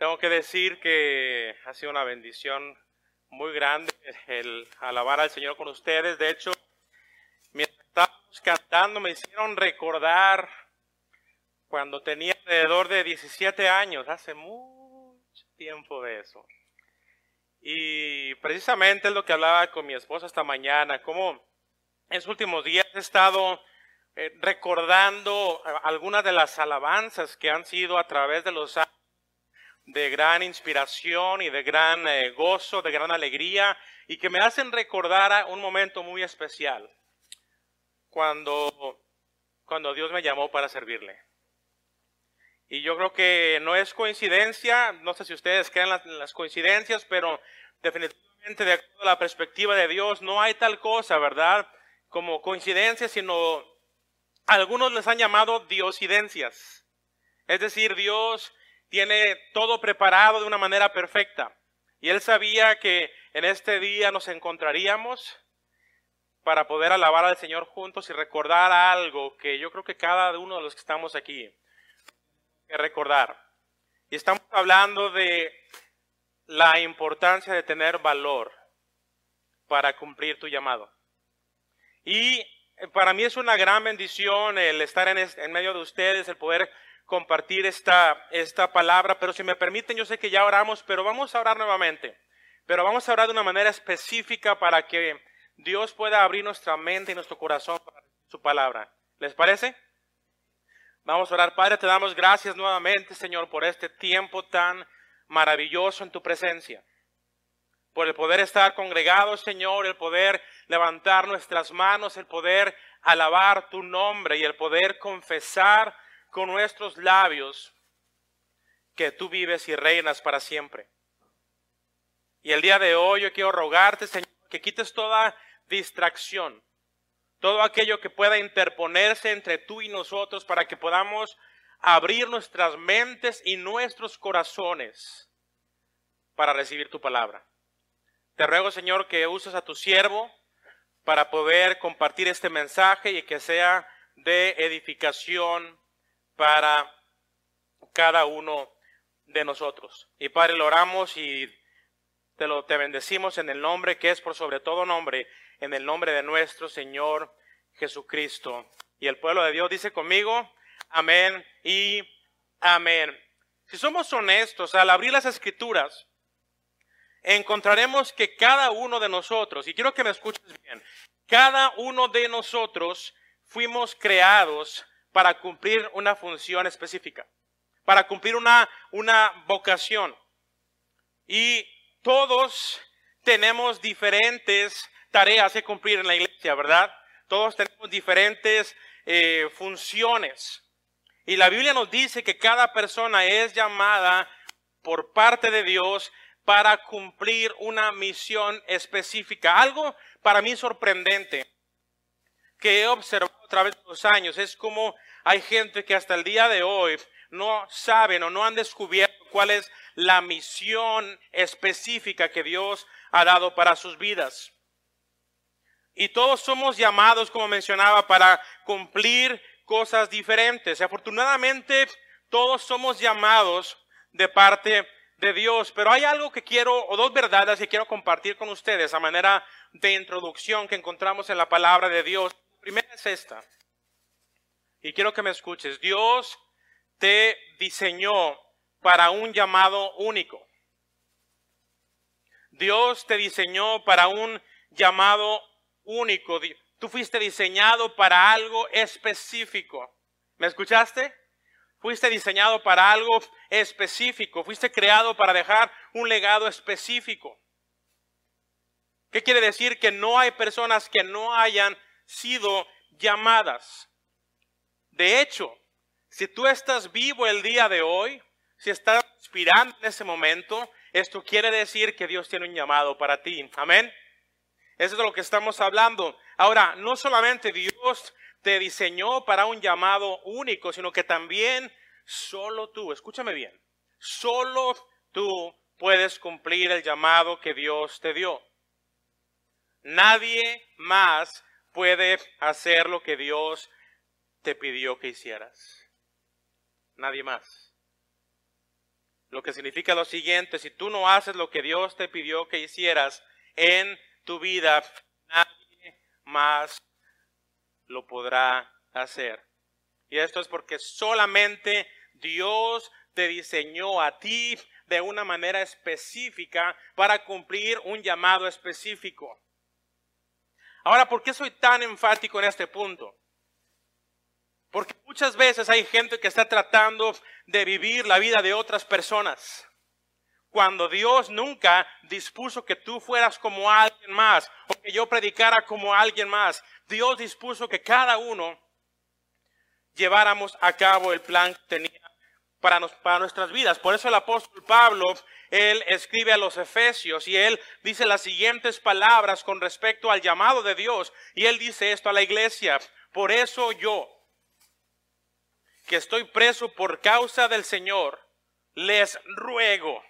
Tengo que decir que ha sido una bendición muy grande el alabar al Señor con ustedes. De hecho, mientras estábamos cantando me hicieron recordar cuando tenía alrededor de 17 años, hace mucho tiempo de eso. Y precisamente es lo que hablaba con mi esposa esta mañana, cómo en estos últimos días he estado recordando algunas de las alabanzas que han sido a través de los años de gran inspiración y de gran gozo, de gran alegría, y que me hacen recordar a un momento muy especial, cuando Dios me llamó para servirle. Y yo creo que no es coincidencia, no sé si ustedes creen las coincidencias, pero definitivamente de acuerdo a la perspectiva de Dios no hay tal cosa, ¿verdad?, como coincidencia, sino algunos les han llamado diosidencias. Es decir, Dios tiene todo preparado de una manera perfecta. Y Él sabía que en este día nos encontraríamos para poder alabar al Señor juntos y recordar algo que yo creo que cada uno de los que estamos aquí que recordar. Y estamos hablando de la importancia de tener valor para cumplir tu llamado. Y para mí es una gran bendición el estar en medio de ustedes, el poder compartir esta palabra. Pero si me permiten, yo sé que ya oramos, pero vamos a orar nuevamente. Pero vamos a orar de una manera específica para que Dios pueda abrir nuestra mente y nuestro corazón para su palabra. ¿Les parece? Vamos a orar. Padre, te damos gracias nuevamente, Señor, por este tiempo tan maravilloso en tu presencia. Por el poder estar congregados, Señor, el poder levantar nuestras manos, el poder alabar tu nombre y el poder confesar con nuestros labios que tú vives y reinas para siempre. Y el día de hoy yo quiero rogarte, Señor, que quites toda distracción, todo aquello que pueda interponerse entre tú y nosotros para que podamos abrir nuestras mentes y nuestros corazones para recibir tu palabra. Te ruego, Señor, que uses a tu siervo para poder compartir este mensaje y que sea de edificación para cada uno de nosotros. Y Padre, lo oramos y te bendecimos en el nombre que es por sobre todo nombre, en el nombre de nuestro Señor Jesucristo. Y el pueblo de Dios dice conmigo, amén y amén. Si somos honestos, al abrir las Escrituras, encontraremos que cada uno de nosotros, y quiero que me escuches bien, cada uno de nosotros fuimos creados para cumplir una función específica, para cumplir una vocación. Y todos tenemos diferentes tareas que cumplir en la iglesia, ¿verdad? Todos tenemos diferentes funciones. Y la Biblia nos dice que cada persona es llamada por parte de Dios para cumplir una misión específica. Algo para mí sorprendente que he observado a través de los años es como hay gente que hasta el día de hoy no saben o no han descubierto cuál es la misión específica que Dios ha dado para sus vidas. Y todos somos llamados, como mencionaba, para cumplir cosas diferentes. Y afortunadamente todos somos llamados de parte de Dios, pero hay algo que quiero, o dos verdades que quiero compartir con ustedes a manera de introducción que encontramos en la palabra de Dios. La primera es esta, y quiero que me escuches. Dios te diseñó para un llamado único. Dios te diseñó para un llamado único. Tú fuiste diseñado para algo específico. ¿Me escuchaste? Fuiste diseñado para algo específico. Fuiste creado para dejar un legado específico. ¿Qué quiere decir? Que no hay personas que no hayan sido llamadas. De hecho, si tú estás vivo el día de hoy, si estás respirando en ese momento, esto quiere decir que Dios tiene un llamado para ti. Amén. Eso es de lo que estamos hablando. Ahora, no solamente Dios te diseñó para un llamado único, sino que también solo tú, escúchame bien, solo tú puedes cumplir el llamado que Dios te dio. Nadie más puede hacer lo que Dios te pidió que hicieras. Nadie más. Lo que significa lo siguiente: si tú no haces lo que Dios te pidió que hicieras en tu vida, nadie más lo podrá hacer. Y esto es porque solamente Dios te diseñó a ti de una manera específica para cumplir un llamado específico. Ahora, ¿por qué soy tan enfático en este punto? Porque muchas veces hay gente que está tratando de vivir la vida de otras personas, cuando Dios nunca dispuso que tú fueras como alguien más, o que yo predicara como alguien más. Dios dispuso que cada uno lleváramos a cabo el plan que tenía para nuestras vidas. Por eso el apóstol Pablo, él escribe a los Efesios y él dice las siguientes palabras con respecto al llamado de Dios. Y él dice esto a la iglesia: por eso yo, que estoy preso por causa del Señor, les ruego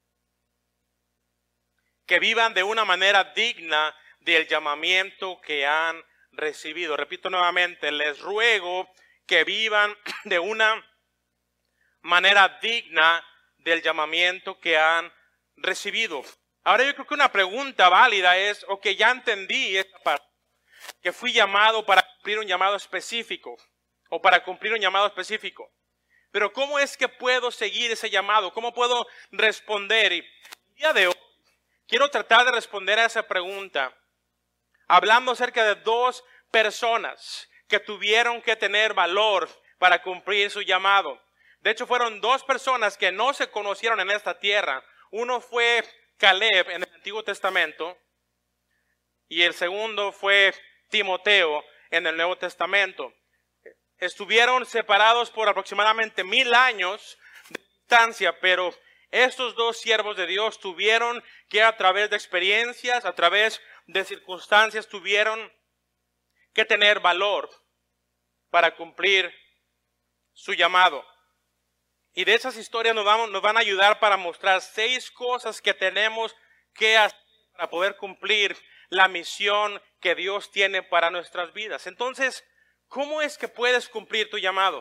que vivan de una manera digna del llamamiento que han recibido. Repito nuevamente, les ruego que vivan de una manera digna del llamamiento que han recibido. Ahora yo creo que una pregunta válida es: ok, ya entendí esta parte, que fui llamado para cumplir un llamado específico, o para cumplir un llamado específico. Pero ¿cómo es que puedo seguir ese llamado? ¿Cómo puedo responder? Y el día de hoy quiero tratar de responder a esa pregunta, hablando acerca de dos personas que tuvieron que tener valor para cumplir su llamado. De hecho, fueron dos personas que no se conocieron en esta tierra. Uno fue Caleb en el Antiguo Testamento y el segundo fue Timoteo en el Nuevo Testamento. Estuvieron separados por aproximadamente 1000 años de distancia, pero estos dos siervos de Dios tuvieron que, a través de experiencias, a través de circunstancias, tuvieron que tener valor para cumplir su llamado. Y de esas historias nos van a ayudar para mostrar 6 cosas que tenemos que hacer para poder cumplir la misión que Dios tiene para nuestras vidas. Entonces, ¿cómo es que puedes cumplir tu llamado?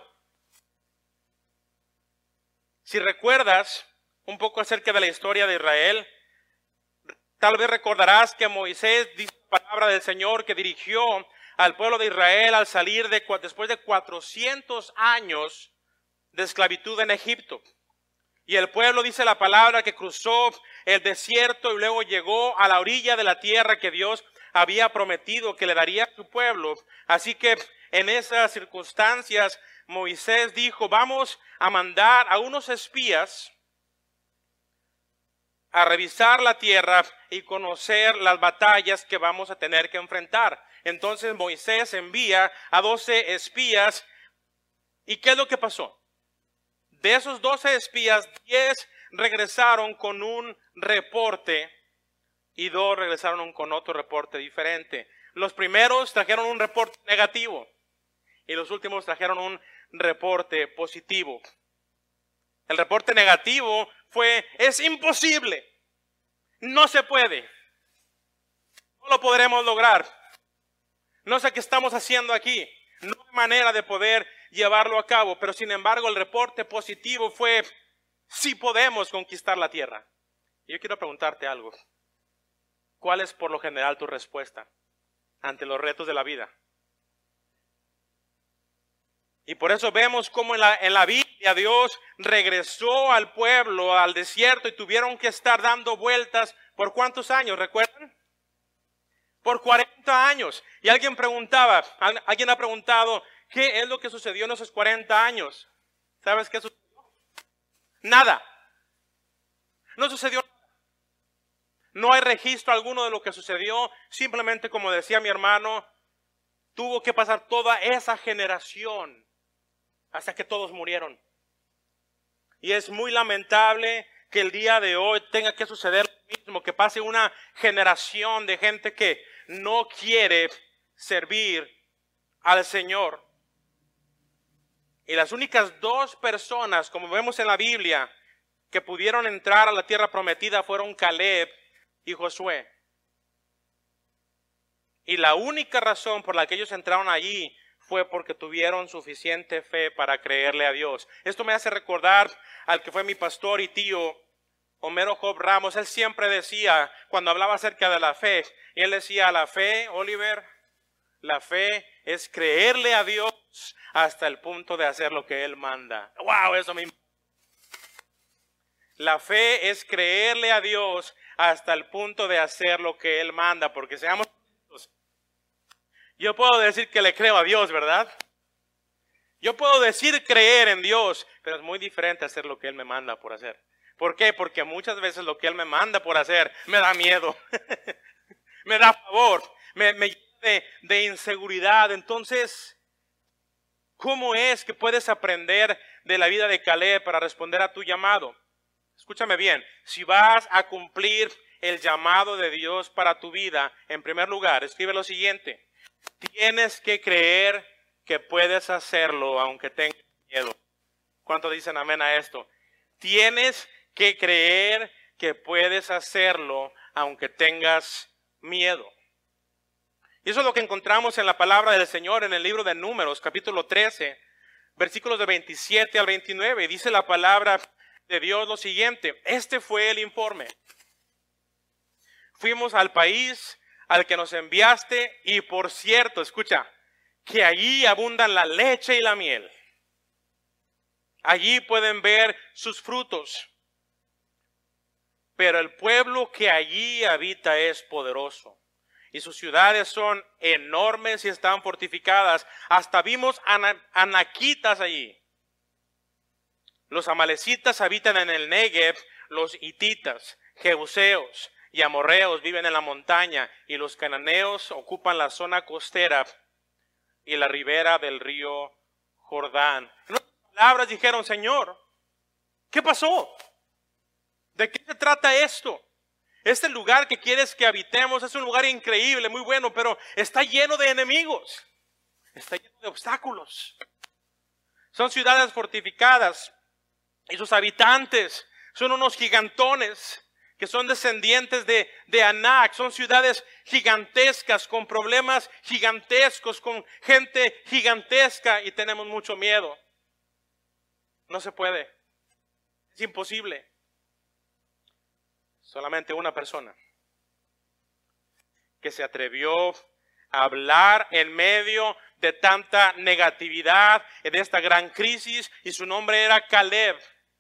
Si recuerdas un poco acerca de la historia de Israel, tal vez recordarás que Moisés dice la palabra del Señor que dirigió al pueblo de Israel al salir después de 400 años de esclavitud en Egipto. Y el pueblo, dice la palabra, que cruzó el desierto y luego llegó a la orilla de la tierra que Dios había prometido que le daría a su pueblo. Así que en esas circunstancias Moisés dijo: vamos a mandar a unos espías a revisar la tierra y conocer las batallas que vamos a tener que enfrentar. Entonces Moisés envía a 12 espías. ¿Y qué es lo que pasó? De esos 12 espías, 10 regresaron con un reporte y 2 regresaron con otro reporte diferente. Los primeros trajeron un reporte negativo y los últimos trajeron un reporte positivo. El reporte negativo fue: es imposible, no se puede, no lo podremos lograr, no sé qué estamos haciendo aquí, no hay manera de poder llevarlo a cabo. Pero sin embargo el reporte positivo fue: sí podemos conquistar la tierra. Y yo quiero preguntarte algo: ¿cuál es por lo general tu respuesta ante los retos de la vida? Y por eso vemos cómo en la Biblia Dios regresó al pueblo al desierto y tuvieron que estar dando vueltas. ¿Por cuántos años? ¿Recuerdan? Por 40 años. Y alguien ha preguntado: ¿qué es lo que sucedió en esos 40 años? ¿Sabes qué sucedió? Nada. No sucedió nada. No hay registro alguno de lo que sucedió. Simplemente, como decía mi hermano, tuvo que pasar toda esa generación hasta que todos murieron. Y es muy lamentable que el día de hoy tenga que suceder lo mismo, que pase una generación de gente que no quiere servir al Señor. Y las únicas 2 personas, como vemos en la Biblia, que pudieron entrar a la tierra prometida fueron Caleb y Josué. Y la única razón por la que ellos entraron allí fue porque tuvieron suficiente fe para creerle a Dios. Esto me hace recordar al que fue mi pastor y tío, Homero Job Ramos. Él siempre decía, cuando hablaba acerca de la fe, él decía, la fe, Oliver, la fe es creerle a Dios hasta el punto de hacer lo que Él manda. ¡Wow! Eso me... La fe es creerle a Dios hasta el punto de hacer lo que Él manda, porque seamos honestos, yo puedo decir que le creo a Dios, ¿verdad? Yo puedo decir creer en Dios, pero es muy diferente hacer lo que Él me manda por hacer. ¿Por qué? Porque muchas veces lo que Él me manda por hacer me da miedo, me da pavor, me llena de inseguridad. Entonces, ¿cómo es que puedes aprender de la vida de Caleb para responder a tu llamado? Escúchame bien, si vas a cumplir el llamado de Dios para tu vida, en primer lugar, escribe lo siguiente: tienes que creer que puedes hacerlo aunque tengas miedo. ¿Cuántos dicen amén a esto? Tienes que creer que puedes hacerlo aunque tengas miedo. Y eso es lo que encontramos en la palabra del Señor en el libro de Números, capítulo 13, versículos de 27 al 29. Y dice la palabra de Dios lo siguiente: este fue el informe. Fuimos al país al que nos enviaste, y por cierto, escucha, que allí abundan la leche y la miel. Allí pueden ver sus frutos. Pero el pueblo que allí habita es poderoso, y sus ciudades son enormes y están fortificadas. Hasta vimos anaquitas allí. Los amalecitas habitan en el Negev, los hititas, jebuseos y amorreos viven en la montaña, y los cananeos ocupan la zona costera y la ribera del río Jordán. En otras palabras dijeron: Señor, ¿qué pasó? ¿De qué se trata esto? Este lugar que quieres que habitemos es un lugar increíble, muy bueno, pero está lleno de enemigos, está lleno de obstáculos. Son ciudades fortificadas, y sus habitantes son unos gigantones que son descendientes de Anac. Son ciudades gigantescas, con problemas gigantescos, con gente gigantesca, y tenemos mucho miedo. No se puede, es imposible. Solamente una persona que se atrevió a hablar en medio de tanta negatividad, de esta gran crisis, y su nombre era Caleb.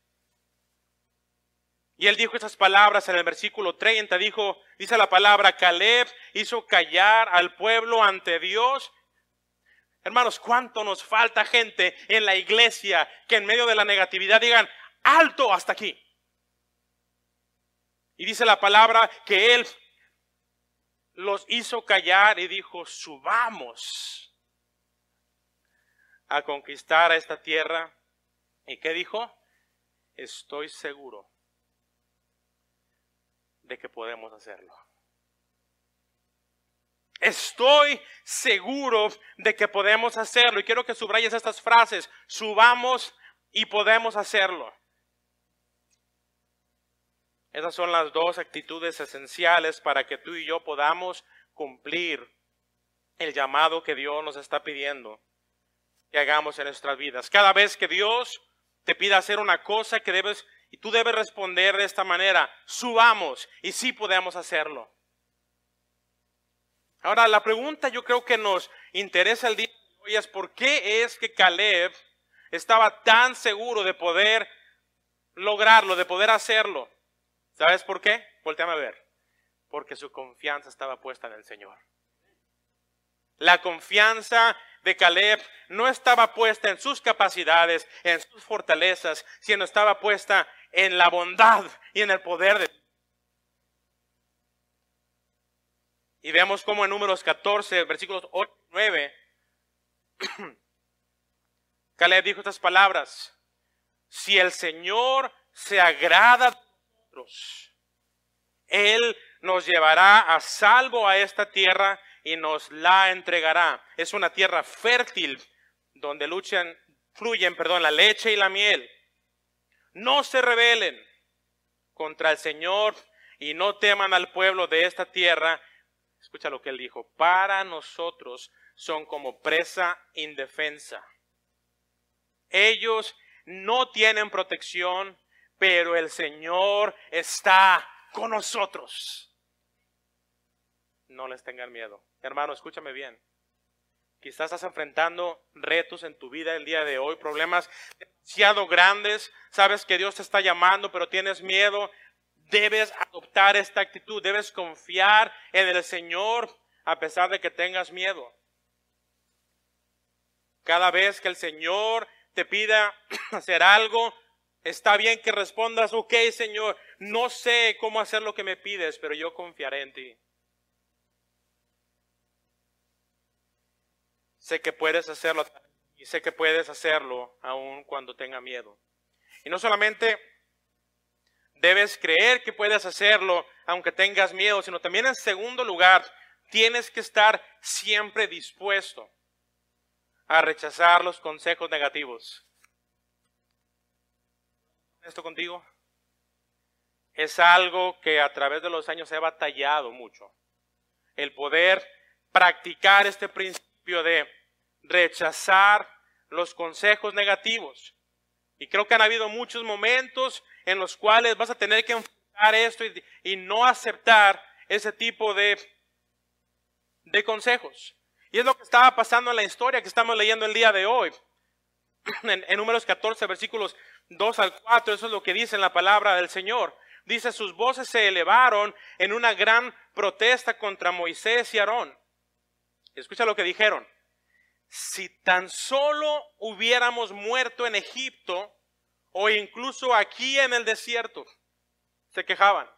Y él dijo estas palabras en el versículo 30, dice la palabra: Caleb hizo callar al pueblo ante Dios. Hermanos, ¿cuánto nos falta gente en la iglesia que en medio de la negatividad digan: alto, hasta aquí? Y dice la palabra que él los hizo callar y dijo: subamos a conquistar a esta tierra. ¿Y qué dijo? Estoy seguro de que podemos hacerlo. Estoy seguro de que podemos hacerlo. Y quiero que subrayes estas frases: subamos y podemos hacerlo. Esas son las dos actitudes esenciales para que tú y yo podamos cumplir el llamado que Dios nos está pidiendo que hagamos en nuestras vidas. Cada vez que Dios te pida hacer una cosa y tú debes responder de esta manera: subamos, y sí podemos hacerlo. Ahora, la pregunta yo creo que nos interesa el día de hoy es: ¿por qué es que Caleb estaba tan seguro de poder lograrlo, de poder hacerlo? ¿Sabes por qué? Voltéame a ver. Porque su confianza estaba puesta en el Señor. La confianza de Caleb no estaba puesta en sus capacidades, en sus fortalezas, sino estaba puesta en la bondad y en el poder de Dios. Y vemos cómo en Números 14, versículos 8 y 9, Caleb dijo estas palabras: si el Señor se agrada de nosotros, Él nos llevará a salvo a esta tierra y nos la entregará. Es una tierra fértil donde fluyen la leche y la miel. No se rebelen contra el Señor y no teman al pueblo de esta tierra. Escucha lo que él dijo: para nosotros son como presa indefensa. Ellos no tienen protección, pero el Señor está con nosotros. No les tengan miedo. Hermano, escúchame bien. Quizás estás enfrentando retos en tu vida el día de hoy, problemas demasiado grandes. Sabes que Dios te está llamando, pero tienes miedo. Debes adoptar esta actitud. Debes confiar en el Señor a pesar de que tengas miedo. Cada vez que el Señor te pida hacer algo, está bien que respondas, ok, Señor, no sé cómo hacer lo que me pides, pero yo confiaré en ti. Sé que puedes hacerlo y sé que puedes hacerlo aun cuando tenga miedo. Y no solamente debes creer que puedes hacerlo aunque tengas miedo, sino también en segundo lugar, tienes que estar siempre dispuesto a rechazar los consejos negativos. ¿Esto contigo? Es algo que a través de los años he batallado mucho. El poder practicar este principio de rechazar los consejos negativos. Y creo que han habido muchos momentos en los cuales vas a tener que enfrentar esto y no aceptar ese tipo de consejos. Y es lo que estaba pasando en la historia que estamos leyendo el día de hoy. En Números 14, versículos 2 al 4, eso es lo que dice en la palabra del Señor. Dice, sus voces se elevaron en una gran protesta contra Moisés y Aarón. Escucha lo que dijeron. Si tan solo hubiéramos muerto en Egipto o incluso aquí en el desierto, se quejaban.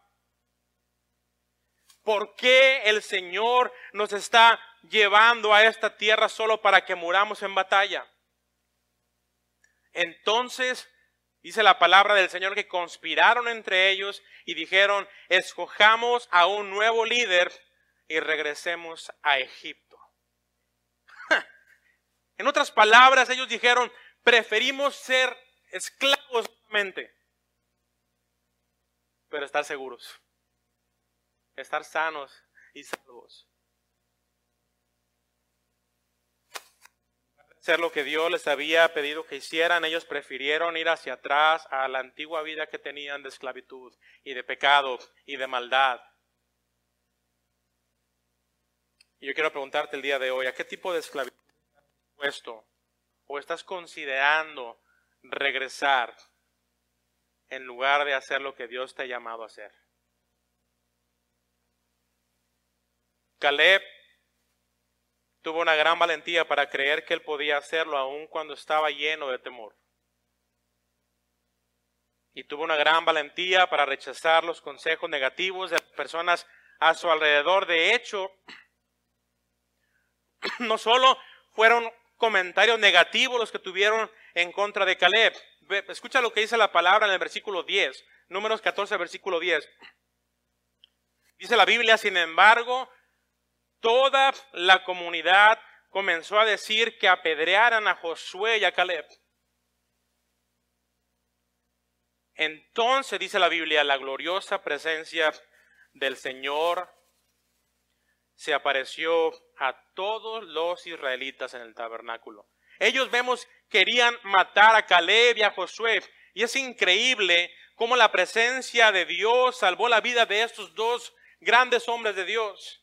¿Por qué el Señor nos está llevando a esta tierra solo para que muramos en batalla? Entonces, dice la palabra del Señor que conspiraron entre ellos y dijeron, escojamos a un nuevo líder y regresemos a Egipto. En otras palabras, ellos dijeron, preferimos ser esclavos solamente, pero estar seguros, estar sanos y salvos. Hacer lo que Dios les había pedido que hicieran, ellos prefirieron ir hacia atrás a la antigua vida que tenían de esclavitud y de pecado y de maldad. Y yo quiero preguntarte el día de hoy, ¿a qué tipo de esclavitud estás dispuesto o estás considerando regresar en lugar de hacer lo que Dios te ha llamado a hacer? Caleb tuvo una gran valentía para creer que él podía hacerlo aun cuando estaba lleno de temor. Y tuvo una gran valentía para rechazar los consejos negativos de las personas a su alrededor. De hecho, no solo fueron comentarios negativos los que tuvieron en contra de Caleb. Escucha lo que dice la palabra en el versículo 10, Números 14, versículo 10. Dice la Biblia, sin embargo, toda la comunidad comenzó a decir que apedrearan a Josué y a Caleb. Entonces, dice la Biblia, la gloriosa presencia del Señor se apareció a todos los israelitas en el tabernáculo. Ellos querían matar a Caleb y a Josué. Y es increíble cómo la presencia de Dios salvó la vida de estos dos grandes hombres de Dios.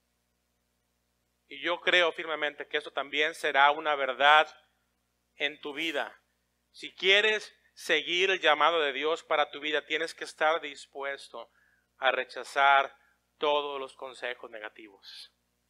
Y yo creo firmemente que esto también será una verdad en tu vida. Si quieres seguir el llamado de Dios para tu vida, tienes que estar dispuesto a rechazar todos los consejos negativos.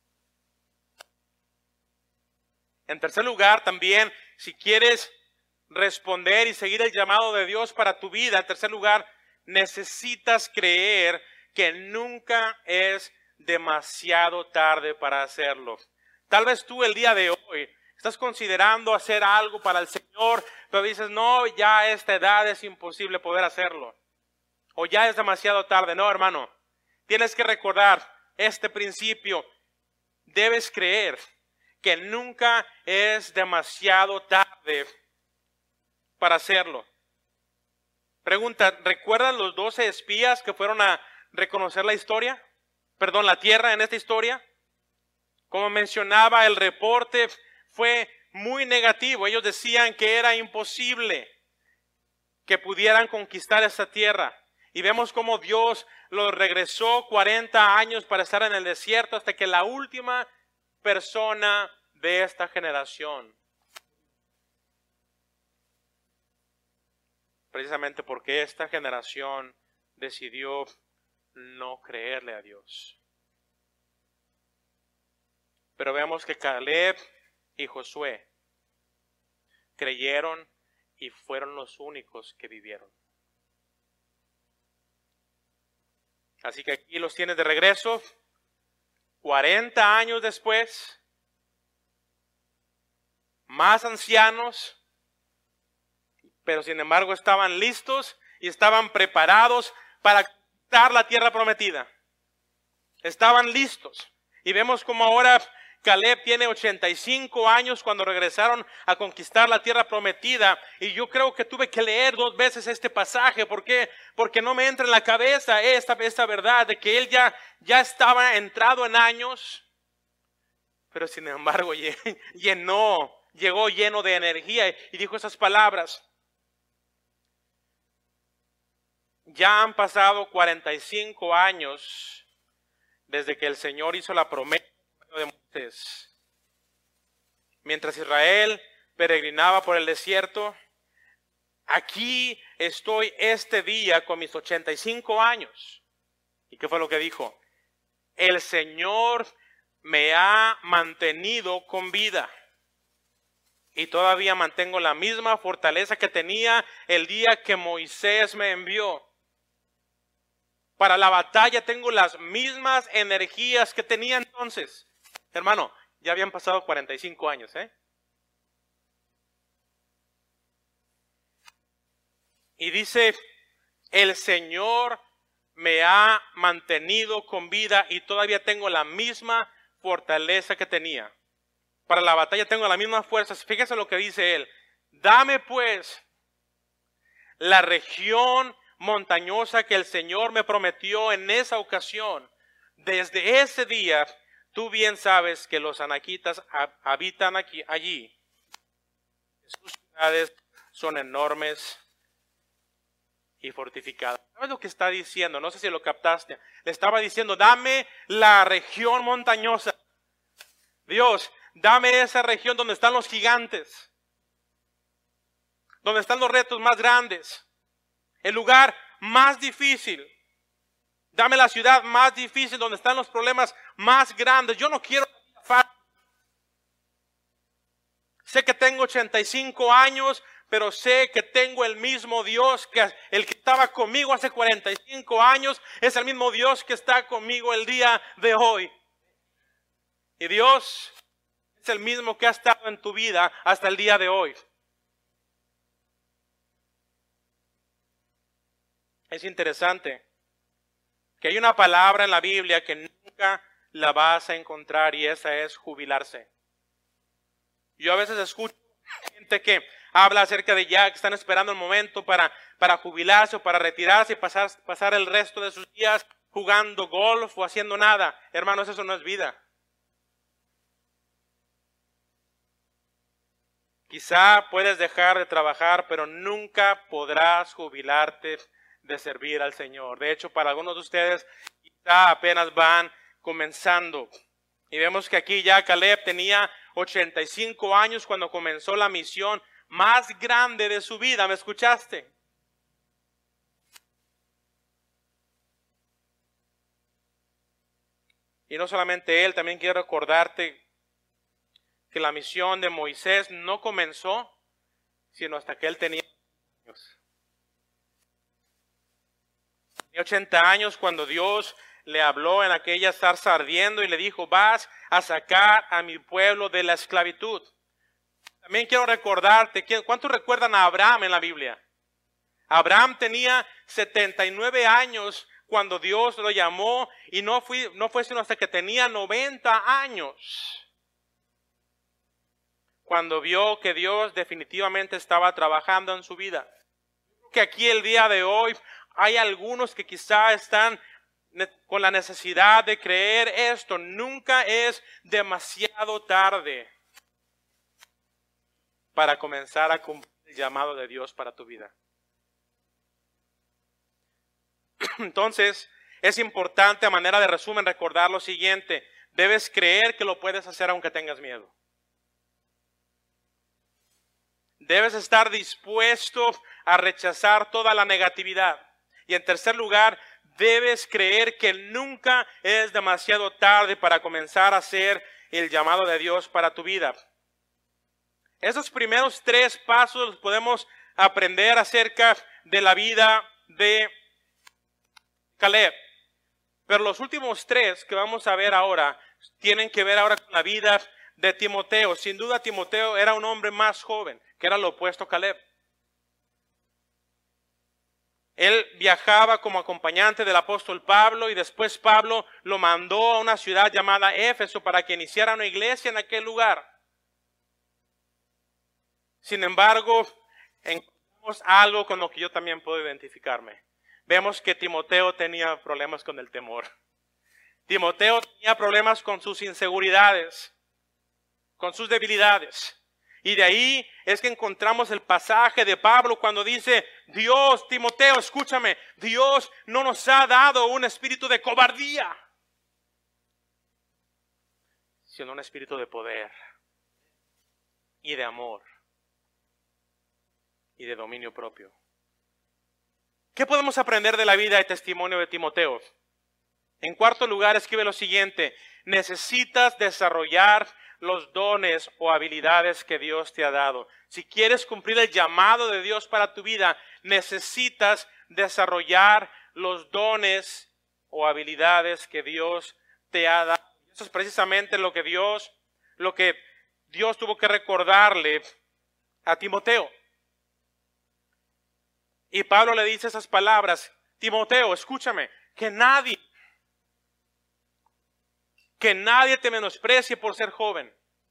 En tercer lugar, también, si quieres responder y seguir el llamado de Dios para tu vida, en tercer lugar, necesitas creer que nunca es demasiado tarde para hacerlo. Tal vez tú el día de hoy estás considerando hacer algo para el Señor, pero dices, no, ya a esta edad es imposible poder hacerlo. O ya es demasiado tarde. No, hermano, tienes que recordar este principio. Debes creer que nunca es demasiado tarde para hacerlo. Pregunta, ¿recuerdan los 12 espías que fueron a reconocer la tierra en esta historia? Como mencionaba, el reporte fue muy negativo. Ellos decían que era imposible que pudieran conquistar esta tierra. Y vemos cómo Dios los regresó 40 años para estar en el desierto hasta que la última persona de esta generación, precisamente porque esta generación decidió no creerle a Dios. Pero vemos que Caleb y Josué creyeron y fueron los únicos que vivieron. Así que aquí los tienes de regreso, 40 años después, más ancianos, pero sin embargo estaban listos y estaban preparados para conquistar la tierra prometida. Estaban listos. Y vemos como ahora Caleb tiene 85 años cuando regresaron a conquistar la tierra prometida. Y yo creo que tuve que leer 2 veces este pasaje. ¿Por qué? Porque no me entra en la cabeza esta verdad de que él ya estaba entrado en años. Pero sin embargo llegó lleno de energía y dijo esas palabras. Ya han pasado 45 años desde que el Señor hizo la promesa de Moisés. Mientras Israel peregrinaba por el desierto, aquí estoy este día con mis 85 años. ¿Y qué fue lo que dijo? El Señor me ha mantenido con vida. Y todavía mantengo la misma fortaleza que tenía el día que Moisés me envió. Para la batalla tengo las mismas energías que tenía entonces. Hermano, ya habían pasado 45 años, Y dice, el Señor me ha mantenido con vida y todavía tengo la misma fortaleza que tenía. Para la batalla tengo la misma fuerza. Fíjese lo que dice él. Dame pues la región montañosa que el Señor me prometió en esa ocasión. Desde ese día, tú bien sabes que los anaquitas habitan allí. Sus ciudades son enormes y fortificadas. ¿Sabes lo que está diciendo? No sé si lo captaste. Le estaba diciendo, dame la región montañosa. Dios, dame esa región donde están los gigantes, donde están los retos más grandes, el lugar más difícil. Dame la ciudad más difícil donde están los problemas más grandes. Yo no quiero. Sé que tengo 85 años, pero sé que tengo el mismo Dios que el que estaba conmigo hace 45 años, es el mismo Dios que está conmigo el día de hoy. Y Dios es el mismo que ha estado en tu vida hasta el día de hoy. Es interesante que hay una palabra en la Biblia que nunca la vas a encontrar y esa es jubilarse. Yo a veces escucho gente que habla acerca de ya que están esperando el momento para jubilarse o para retirarse y pasar el resto de sus días jugando golf o haciendo nada. Hermanos, eso no es vida. Quizá puedes dejar de trabajar, pero nunca podrás jubilarte de servir al Señor. De hecho, para algunos de ustedes quizá apenas van comenzando. Y vemos que aquí ya Caleb tenía 85 años cuando comenzó la misión más grande de su vida. ¿Me escuchaste? Y no solamente él, también quiero recordarte que la misión de Moisés no comenzó sino hasta que él tenía años. Tenía 80 años cuando Dios le habló en aquella zarza ardiendo y le dijo, vas a sacar a mi pueblo de la esclavitud. También quiero recordarte, ¿cuántos recuerdan a Abraham en la Biblia? Abraham tenía 79 años cuando Dios lo llamó y no fue sino hasta que tenía 90 años. Cuando vio que Dios definitivamente estaba trabajando en su vida. Que aquí el día de hoy hay algunos que quizá están con la necesidad de creer esto. Nunca es demasiado tarde para comenzar a cumplir el llamado de Dios para tu vida. Entonces, es importante a manera de resumen recordar lo siguiente. Debes creer que lo puedes hacer aunque tengas miedo. Debes estar dispuesto a rechazar toda la negatividad. Y en tercer lugar, debes creer que nunca es demasiado tarde para comenzar a hacer el llamado de Dios para tu vida. Esos primeros 3 pasos los podemos aprender acerca de la vida de Caleb. Pero los últimos 3 que vamos a ver ahora tienen que ver ahora con la vida de Timoteo. Sin duda Timoteo era un hombre más joven, que era lo opuesto a Caleb. Él viajaba como acompañante del apóstol Pablo y después Pablo lo mandó a una ciudad llamada Éfeso para que iniciara una iglesia en aquel lugar. Sin embargo, encontramos algo con lo que yo también puedo identificarme. Vemos que Timoteo tenía problemas con el temor. Timoteo tenía problemas con sus inseguridades, con sus debilidades. Y de ahí es que encontramos el pasaje de Pablo cuando dice, Dios, Timoteo, escúchame, Dios no nos ha dado un espíritu de cobardía, sino un espíritu de poder y de amor y de dominio propio. ¿Qué podemos aprender de la vida y testimonio de Timoteo? En cuarto lugar, escribe lo siguiente: necesitas desarrollar los dones o habilidades que Dios te ha dado. Si quieres cumplir el llamado de Dios para tu vida, necesitas desarrollar los dones o habilidades que Dios te ha dado. Eso es precisamente lo que Dios tuvo que recordarle a Timoteo. Y Pablo le dice esas palabras: Timoteo, escúchame, que nadie te menosprecie por ser joven.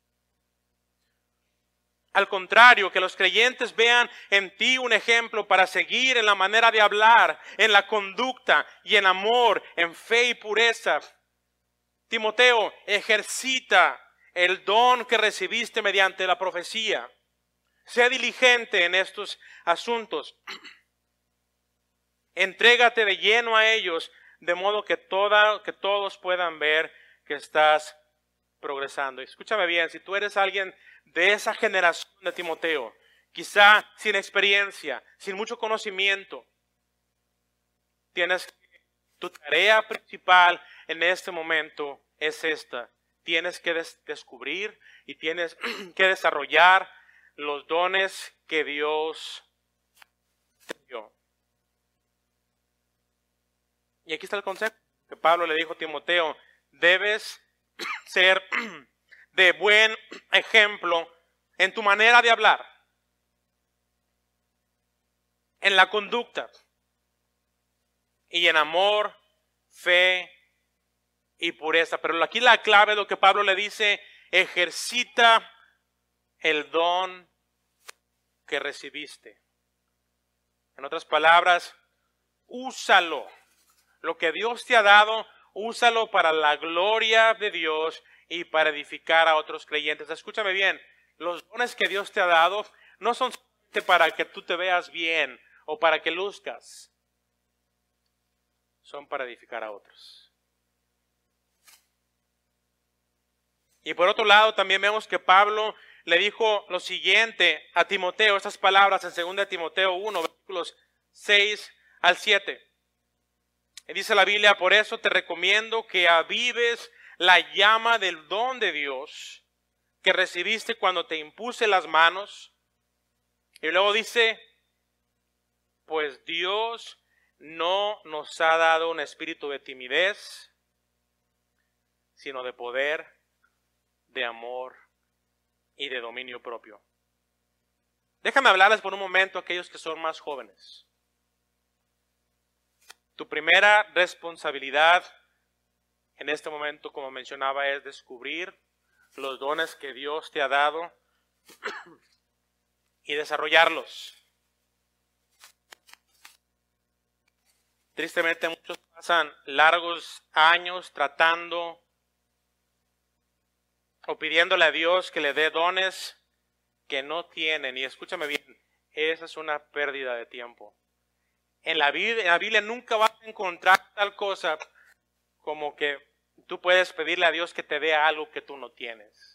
Al contrario, que los creyentes vean en ti un ejemplo para seguir en la manera de hablar, en la conducta y en amor, en fe y pureza. Timoteo, ejercita el don que recibiste mediante la profecía. Sé diligente en estos asuntos. Entrégate de lleno a ellos, de modo que todos puedan ver que estás progresando. Escúchame bien, si tú eres alguien de esa generación de Timoteo, quizá sin experiencia, sin mucho conocimiento, tu tarea principal en este momento es esta. Tienes que descubrir y tienes que desarrollar los dones que Dios te dio. Y aquí está el consejo que Pablo le dijo a Timoteo: debes ser de buen ejemplo en tu manera de hablar, en la conducta y en amor, fe y pureza. Pero aquí la clave es lo que Pablo le dice: ejercita el don que recibiste. En otras palabras, úsalo. Lo que Dios te ha dado, úsalo para la gloria de Dios y para edificar a otros creyentes. Escúchame bien, los dones que Dios te ha dado no son solamente para que tú te veas bien o para que luzcas. Son para edificar a otros. Y por otro lado, también vemos que Pablo le dijo lo siguiente a Timoteo, estas palabras en 2 Timoteo 1, versículos 6 al 7. Y dice la Biblia: por eso te recomiendo que avives la llama del don de Dios que recibiste cuando te impuse las manos. Y luego dice: pues Dios no nos ha dado un espíritu de timidez, sino de poder, de amor y de dominio propio. Déjame hablarles por un momento a aquellos que son más jóvenes. Tu primera responsabilidad en este momento, como mencionaba, es descubrir los dones que Dios te ha dado y desarrollarlos. Tristemente muchos pasan largos años tratando o pidiéndole a Dios que le dé dones que no tienen. Y escúchame bien, esa es una pérdida de tiempo. En la Biblia nunca vas a encontrar tal cosa como que tú puedes pedirle a Dios que te dé algo que tú no tienes.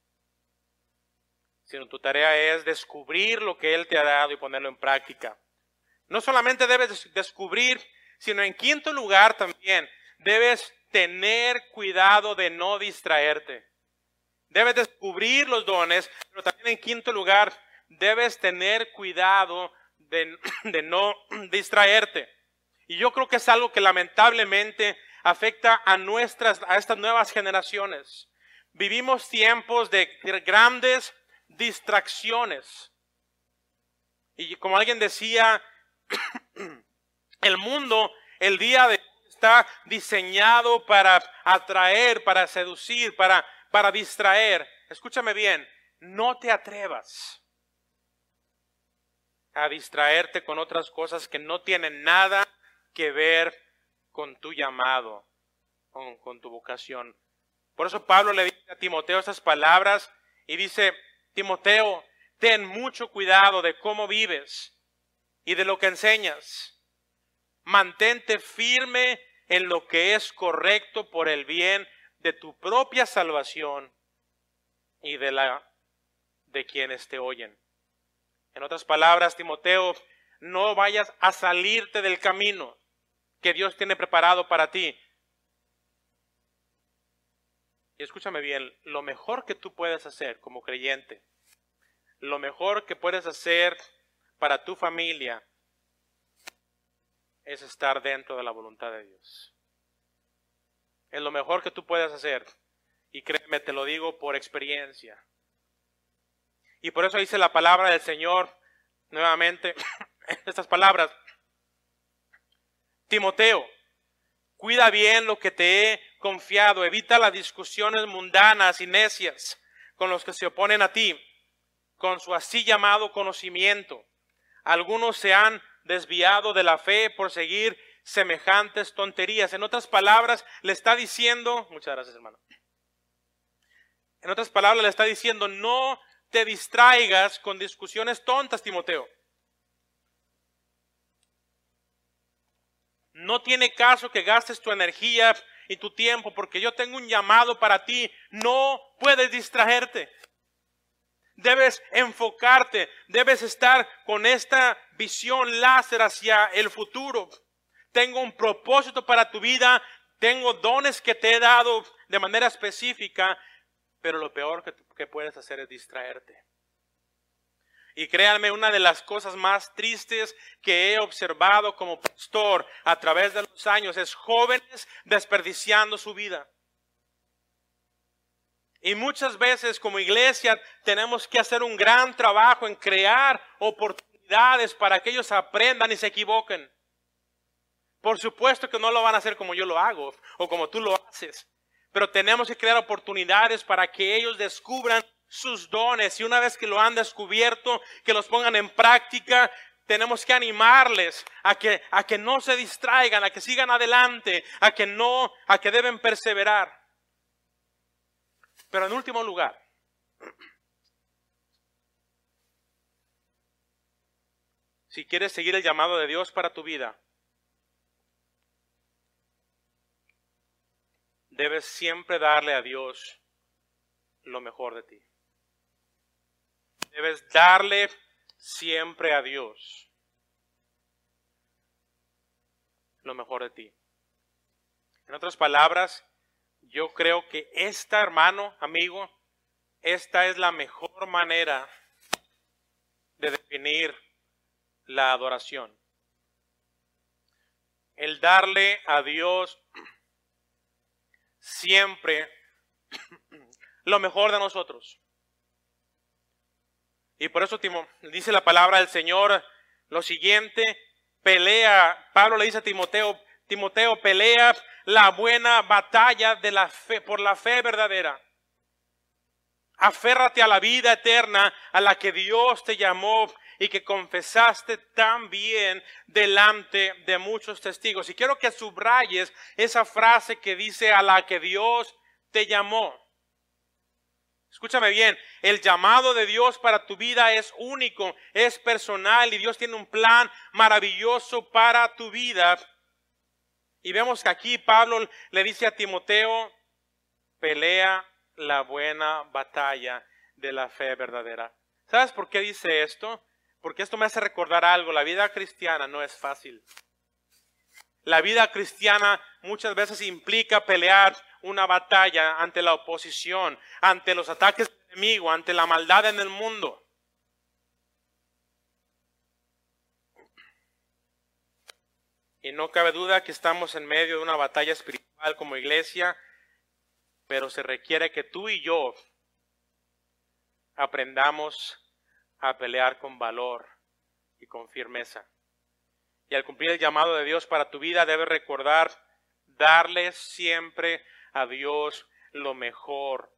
Sino tu tarea es descubrir lo que Él te ha dado y ponerlo en práctica. No solamente debes descubrir, sino en quinto lugar también debes tener cuidado de no distraerte. Debes descubrir los dones, pero también en quinto lugar debes tener cuidado de no distraerte. Y yo creo que es algo que lamentablemente afecta a estas nuevas generaciones. Vivimos tiempos de grandes distracciones. Y como alguien decía, el mundo, el día de hoy está diseñado para atraer, para seducir, para distraer. Escúchame bien, no te atrevas a distraerte con otras cosas que no tienen nada que ver con tu llamado, con tu vocación. Por eso Pablo le dice a Timoteo estas palabras y dice: Timoteo, ten mucho cuidado de cómo vives y de lo que enseñas. Mantente firme en lo que es correcto por el bien de tu propia salvación y de quienes te oyen. En otras palabras, Timoteo, no vayas a salirte del camino que Dios tiene preparado para ti. Y escúchame bien, lo mejor que tú puedes hacer como creyente, lo mejor que puedes hacer para tu familia es estar dentro de la voluntad de Dios. Es lo mejor que tú puedes hacer. Y créeme, te lo digo por experiencia. Y por eso dice la palabra del Señor nuevamente, estas palabras: Timoteo, cuida bien lo que te he confiado, evita las discusiones mundanas y necias con los que se oponen a ti, con su así llamado conocimiento. Algunos se han desviado de la fe por seguir semejantes tonterías. En otras palabras, le está diciendo, muchas gracias, hermano. En otras palabras, le está diciendo: no te distraigas con discusiones tontas, Timoteo. No tiene caso que gastes tu energía y tu tiempo, porque yo tengo un llamado para ti. No puedes distraerte. Debes enfocarte, debes estar con esta visión láser hacia el futuro. Tengo un propósito para tu vida, tengo dones que te he dado de manera específica, pero lo peor que puedes hacer es distraerte. Y créanme, una de las cosas más tristes que he observado como pastor a través de los años es jóvenes desperdiciando su vida. Y muchas veces como iglesia tenemos que hacer un gran trabajo en crear oportunidades para que ellos aprendan y se equivoquen. Por supuesto que no lo van a hacer como yo lo hago o como tú lo haces, pero tenemos que crear oportunidades para que ellos descubran sus dones, y una vez que lo han descubierto, que los pongan en práctica. Tenemos que animarles a que no se distraigan, a que sigan adelante, a que deben perseverar. Pero en último lugar, si quieres seguir el llamado de Dios para tu vida, debes siempre darle a Dios lo mejor de ti. Debes darle siempre a Dios lo mejor de ti. En otras palabras, yo creo que esta, hermano, amigo, esta es la mejor manera de definir la adoración. El darle a Dios siempre lo mejor de nosotros. Y por eso dice la palabra del Señor lo siguiente: pelea. Pablo le dice a Timoteo: Timoteo, pelea la buena batalla de la fe, por la fe verdadera. Aférrate a la vida eterna a la que Dios te llamó y que confesaste tan bien delante de muchos testigos. Y quiero que subrayes esa frase que dice a la que Dios te llamó. Escúchame bien, el llamado de Dios para tu vida es único, es personal y Dios tiene un plan maravilloso para tu vida. Y vemos que aquí Pablo le dice a Timoteo, pelea la buena batalla de la fe verdadera. ¿Sabes por qué dice esto? Porque esto me hace recordar algo. La vida cristiana no es fácil. La vida cristiana muchas veces implica pelear una batalla ante la oposición, ante los ataques del enemigo, ante la maldad en el mundo. Y no cabe duda que estamos en medio de una batalla espiritual como iglesia, pero se requiere que tú y yo aprendamos a pelear con valor y con firmeza. Y al cumplir el llamado de Dios para tu vida, debes recordar darle siempre a Dios lo mejor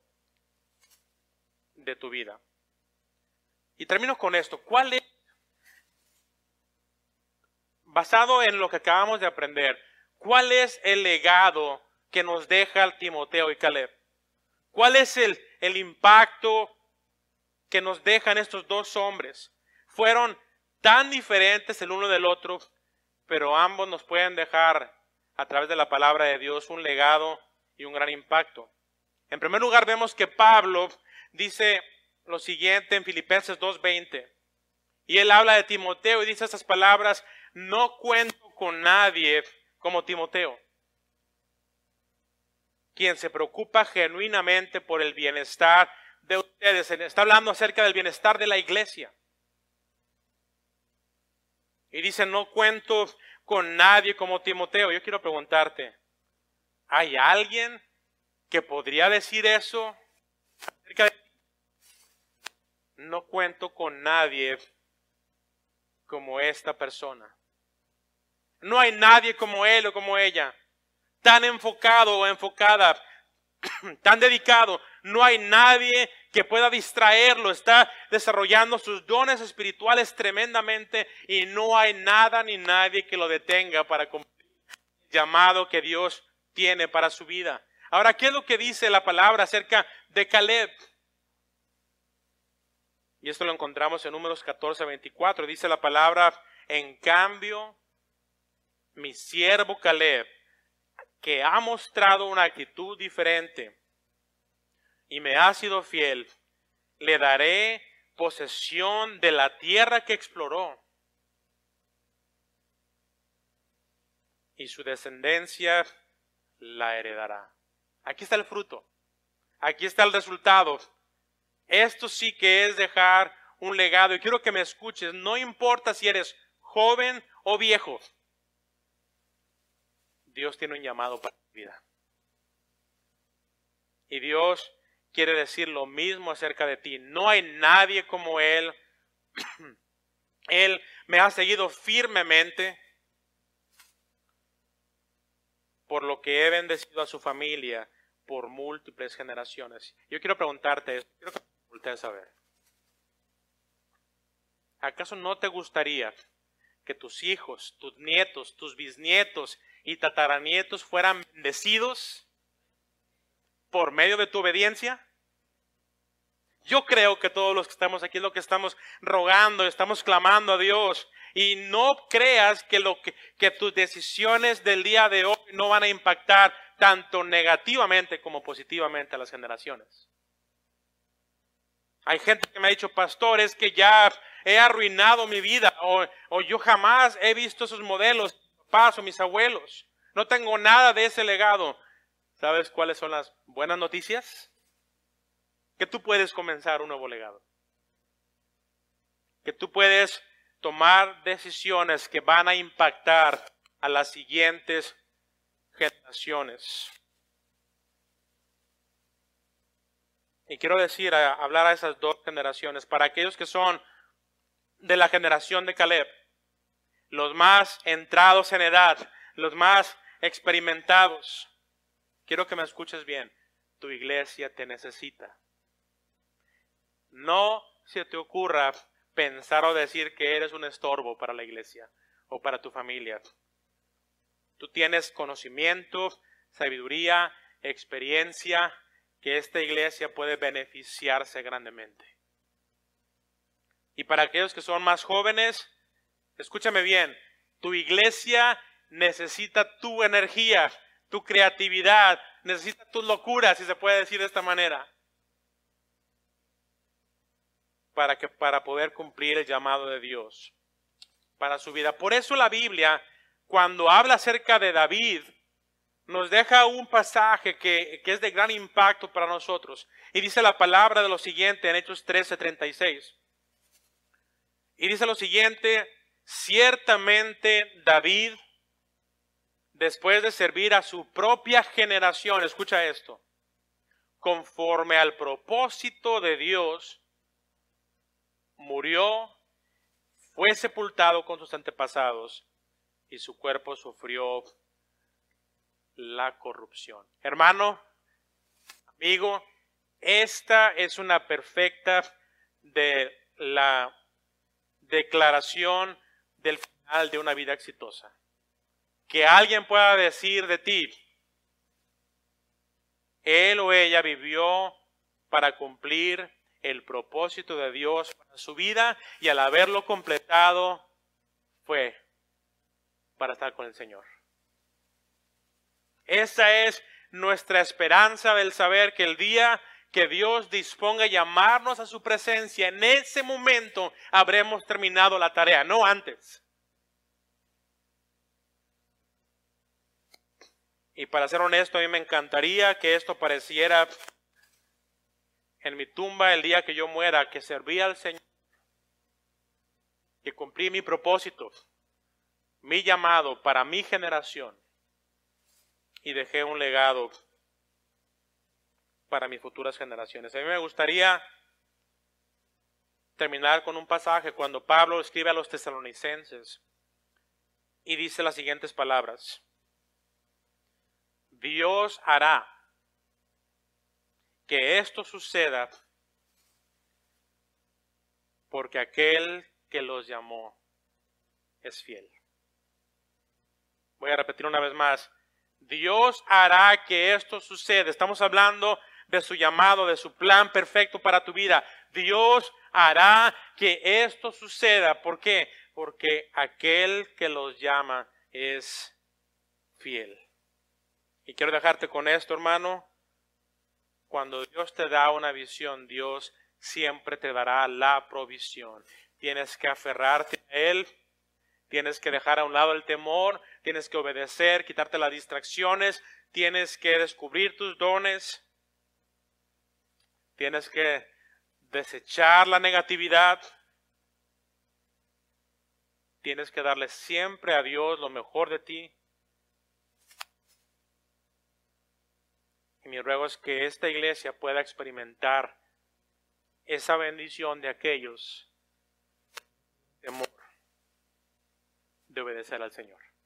de tu vida. Y termino con esto. ¿Cuál es, basado en lo que acabamos de aprender, cuál es el legado que nos deja Timoteo y Caleb? ¿Cuál es el impacto que nos dejan estos dos hombres? Fueron tan diferentes el uno del otro, pero ambos nos pueden dejar a través de la palabra de Dios un legado y un gran impacto. En primer lugar, vemos que Pablo dice lo siguiente en Filipenses 2:20. Y él habla de Timoteo y dice estas palabras: no cuento con nadie como Timoteo, quien se preocupa genuinamente por el bienestar de ustedes. Está hablando acerca del bienestar de la iglesia. Y dice, no cuento con nadie como Timoteo. Yo quiero preguntarte, ¿hay alguien que podría decir eso acerca de ti? No cuento con nadie como esta persona. No hay nadie como él o como ella, tan enfocado o enfocada, tan dedicado. No hay nadie que pueda distraerlo. Está desarrollando sus dones espirituales tremendamente y no hay nada ni nadie que lo detenga para cumplir el llamado que Dios tiene para su vida. Ahora, ¿qué es lo que dice la palabra acerca de Caleb? Y esto lo encontramos en Números 14:24. Dice la palabra: en cambio, mi siervo Caleb, que ha mostrado una actitud diferente y me ha sido fiel, le daré posesión de la tierra que exploró, y su descendencia la heredará. Aquí está el fruto. Aquí está el resultado. Esto sí que es dejar un legado. Y quiero que me escuches. No importa si eres joven o viejo. Dios tiene un llamado para tu vida. Y Dios quiere decir lo mismo acerca de ti. No hay nadie como Él. Él me ha seguido firmemente, por lo que he bendecido a su familia por múltiples generaciones. Yo quiero preguntarte esto, quiero que me voltees a ver. ¿Acaso no te gustaría que tus hijos, tus nietos, tus bisnietos y tataranietos fueran bendecidos por medio de tu obediencia? Yo creo que todos los que estamos aquí es lo que estamos rogando, estamos clamando a Dios. Y no creas que tus decisiones del día de hoy no van a impactar tanto negativamente como positivamente a las generaciones. Hay gente que me ha dicho, pastor, es que ya he arruinado mi vida, o yo jamás he visto esos modelos, mis papás o mis abuelos. No tengo nada de ese legado. ¿Sabes cuáles son las buenas noticias? Que tú puedes comenzar un nuevo legado. Que tú puedes tomar decisiones que van a impactar a las siguientes generaciones. Y quiero decir, hablar a esas dos generaciones, para aquellos que son de la generación de Caleb, los más entrados en edad, los más experimentados. Quiero que me escuches bien, tu iglesia te necesita. No se te ocurra pensar o decir que eres un estorbo para la iglesia o para tu familia. Tú tienes conocimiento, sabiduría, experiencia, que esta iglesia puede beneficiarse grandemente. Y para aquellos que son más jóvenes, escúchame bien, tu iglesia necesita tu energía, tu creatividad, necesita tus locuras, si se puede decir de esta manera, para poder cumplir el llamado de Dios para su vida. Por eso la Biblia, cuando habla acerca de David, nos deja un pasaje que es de gran impacto para nosotros. Y dice la palabra de lo siguiente en Hechos 13:36. Y dice lo siguiente: ciertamente David, después de servir a su propia generación, escucha esto, conforme al propósito de Dios, murió, fue sepultado con sus antepasados y su cuerpo sufrió la corrupción. Hermano, amigo, esta es una perfecta de la declaración del final de una vida exitosa. Que alguien pueda decir de ti, él o ella vivió para cumplir el propósito de Dios para su vida y al haberlo completado fue para estar con el Señor. Esa es nuestra esperanza del saber que el día que Dios disponga a llamarnos a su presencia, en ese momento habremos terminado la tarea, no antes. Y para ser honesto, a mí me encantaría que esto pareciera en mi tumba el día que yo muera, que serví al Señor, que cumplí mi propósito, mi llamado para mi generación y dejé un legado para mis futuras generaciones. A mí me gustaría terminar con un pasaje cuando Pablo escribe a los tesalonicenses y dice las siguientes palabras: Dios hará que esto suceda porque aquel que los llamó es fiel. Voy a repetir una vez más. Dios hará que esto suceda. Estamos hablando de su llamado, de su plan perfecto para tu vida. Dios hará que esto suceda. ¿Por qué? Porque aquel que los llama es fiel. Y quiero dejarte con esto, hermano. Cuando Dios te da una visión, Dios siempre te dará la provisión. Tienes que aferrarte a Él. Tienes que dejar a un lado el temor, tienes que obedecer, quitarte las distracciones, tienes que descubrir tus dones, tienes que desechar la negatividad, tienes que darle siempre a Dios lo mejor de ti. Y mi ruego es que esta iglesia pueda experimentar esa bendición de aquellos temor de obedecer al Señor.